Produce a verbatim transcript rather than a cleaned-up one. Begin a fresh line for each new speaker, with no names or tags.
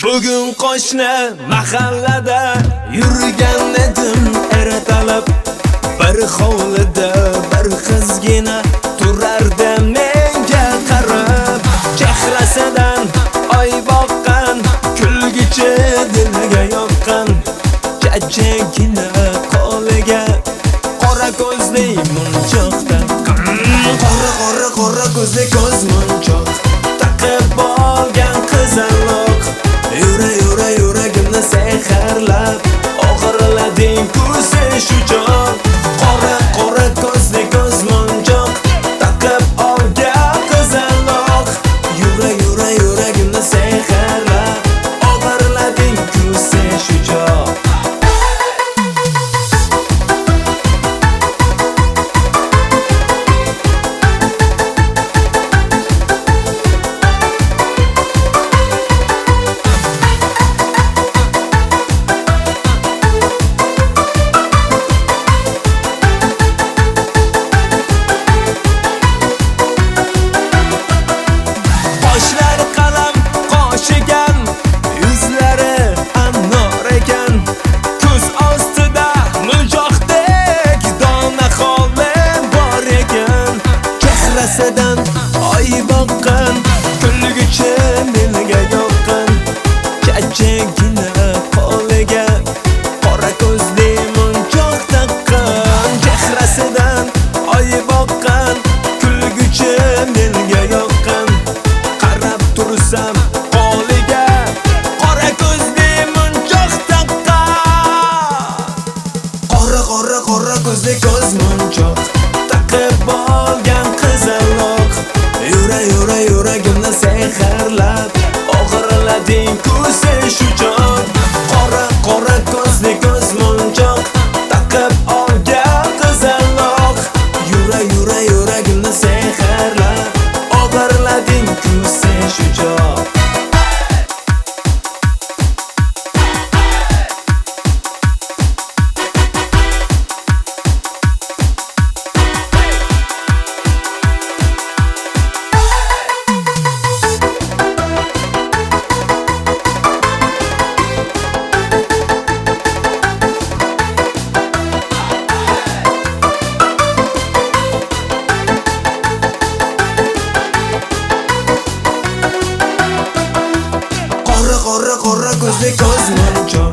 Bugun qo'shni mahallada yurgan edim ertalab. Bir hovlida bir qizgina turardi menga qarab. Chehrasidan oy boqqan, kulgichi dilga yoqqan. Jajjagina qo'liga qora ko'zli munchoq taqqan. Qora qora qora ko'zli ko'z munchoq taqib olgan qizaloq. Yura yura yuragimni sehrlab o'g'irlading ku sen shu jon. Qora qora ko'zli ko'z munchoq taqib olgan qizaloq. Yura yura yuragimni sehrlab o'g'irlading ku sen shu jon. Chehrasidan oy boqqan, kulgichi dilga yoqqan. Jajjagina qo'liga qora ko'zli munchoq taqqan. Chehrasidan oy boqqan, kulgichi dilga yoqqan. Qarab tursam qo'liga qora ko'zli munchoq taqqan. Qora qora qora ko'zli ko'z munchoq taqib olgan qizaloq. Yura yura yuragimni sehrlab o'g'irlading ku sen shu jon. Qora qora ko'zli ko'z munchoq taqib olgan qizaloq. Yura yura yuragimni sehrlab o'g'irlading ku sen shu jon. Qora qora ko'zli ko'z munchoq